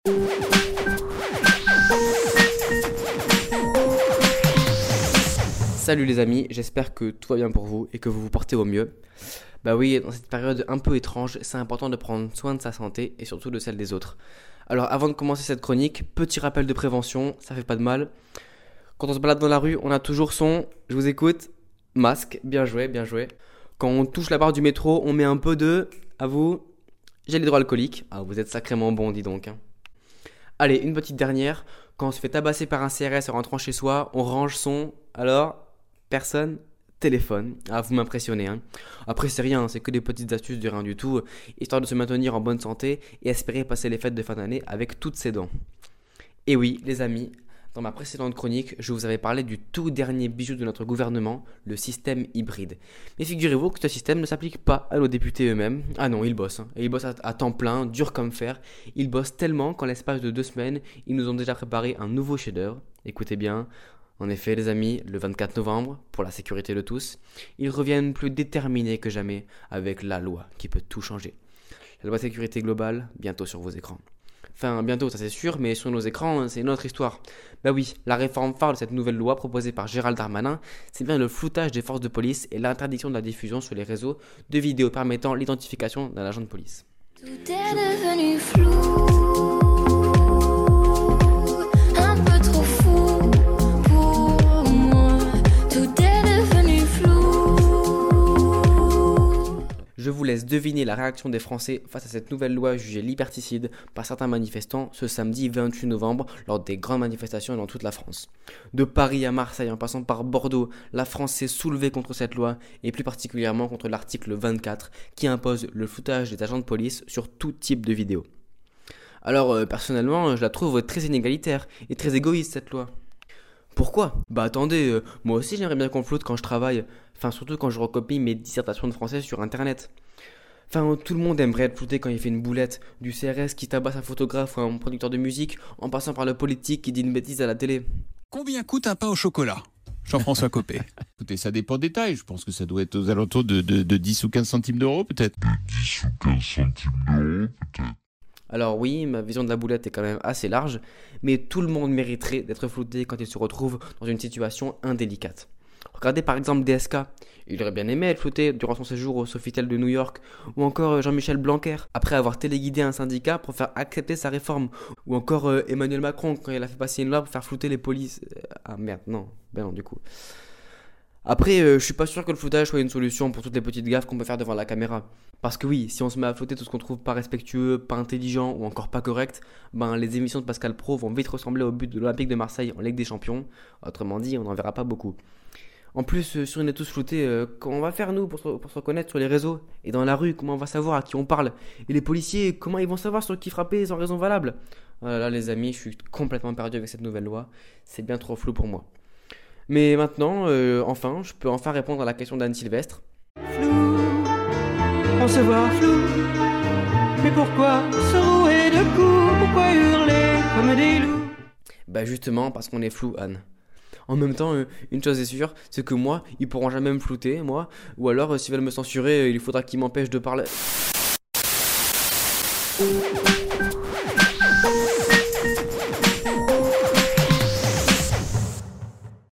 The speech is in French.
Salut les amis, j'espère que tout va bien pour vous et que vous vous portez au mieux. Bah oui, dans cette période un peu étrange, c'est important de prendre soin de sa santé et surtout de celle des autres. Alors avant de commencer cette chronique, petit rappel de prévention, ça fait pas de mal. Quand on se balade dans la rue, on a toujours son, je vous écoute, masque, bien joué, bien joué. Quand on touche la barre du métro, on met un peu de, à vous, gel hydroalcoolique. Ah, vous êtes sacrément bon, dis donc. Allez, une petite dernière, quand on se fait tabasser par un CRS en rentrant chez soi, on range son, alors, personne, téléphone. Ah, vous m'impressionnez. Après, c'est rien, c'est que des petites astuces de rien du tout, histoire de se maintenir en bonne santé et espérer passer les fêtes de fin d'année avec toutes ses dents. Et oui, les amis, dans ma précédente chronique, je vous avais parlé du tout dernier bijou de notre gouvernement, le système hybride. Mais figurez-vous que ce système ne s'applique pas à nos députés eux-mêmes. Ah non, ils bossent. Et ils bossent à temps plein, dur comme fer. Ils bossent tellement qu'en l'espace de 2 semaines, ils nous ont déjà préparé un nouveau chef-d'œuvre. Écoutez bien. En effet, les amis, le 24 novembre, pour la sécurité de tous, ils reviennent plus déterminés que jamais avec la loi qui peut tout changer. La loi sécurité globale, bientôt sur vos écrans. Enfin, bientôt, ça c'est sûr, mais sur nos écrans, c'est une autre histoire. Bah oui, la réforme phare de cette nouvelle loi proposée par Gérald Darmanin, c'est bien le floutage des forces de police et l'interdiction de la diffusion sur les réseaux de vidéos permettant l'identification d'un agent de police. Tout est devenu flou. Je vous laisse deviner la réaction des Français face à cette nouvelle loi jugée liberticide par certains manifestants ce samedi 28 novembre lors des grandes manifestations dans toute la France. De Paris à Marseille en passant par Bordeaux, la France s'est soulevée contre cette loi et plus particulièrement contre l'article 24 qui impose le floutage des agents de police sur tout type de vidéo. Alors personnellement, je la trouve très inégalitaire et très égoïste cette loi. Pourquoi ? Bah attendez, moi aussi j'aimerais bien qu'on floute quand je travaille, enfin surtout quand je recopie mes dissertations de français sur internet. Enfin tout le monde aimerait être flouté quand il fait une boulette, du CRS qui tabasse un photographe ou un producteur de musique, en passant par le politique qui dit une bêtise à la télé. Combien coûte un pain au chocolat ? Jean-François Copé. Écoutez, ça dépend des tailles. Je pense que ça doit être aux alentours de 10 ou 15 centimes d'euros peut-être. De 10 ou 15 centimes d'euros peut-être. Alors oui, ma vision de la boulette est quand même assez large, mais tout le monde mériterait d'être flouté quand il se retrouve dans une situation indélicate. Regardez par exemple DSK, il aurait bien aimé être flouté durant son séjour au Sofitel de New York, ou encore Jean-Michel Blanquer, après avoir téléguidé un syndicat pour faire accepter sa réforme, ou encore Emmanuel Macron quand il a fait passer une loi pour faire flouter les polices. Ah merde, non, ben non du coup. Après, je suis pas sûr que le floutage soit une solution pour toutes les petites gaffes qu'on peut faire devant la caméra. Parce que oui, si on se met à flouter tout ce qu'on trouve pas respectueux, pas intelligent ou encore pas correct, ben les émissions de Pascal Praud vont vite ressembler au but de l'Olympique de Marseille en Ligue des Champions. Autrement dit, on n'en verra pas beaucoup. En plus, si on est tous floutés, comment on va faire nous pour se reconnaître sur les réseaux ? Et dans la rue, comment on va savoir à qui on parle ? Et les policiers, comment ils vont savoir sur qui frapper sans raison valable ? Là les amis, je suis complètement perdu avec cette nouvelle loi. C'est bien trop flou pour moi. Mais maintenant, enfin, je peux enfin répondre à la question d'Anne Sylvestre. Flou, on se voit flou. Mais pourquoi se rouer de coups ? Pourquoi hurler comme des loups ? Bah justement, parce qu'on est flou, Anne. En même temps, une chose est sûre, c'est que moi, ils pourront jamais me flouter, moi. Ou alors, s'ils veulent me censurer, il faudra qu'ils m'empêchent de parler.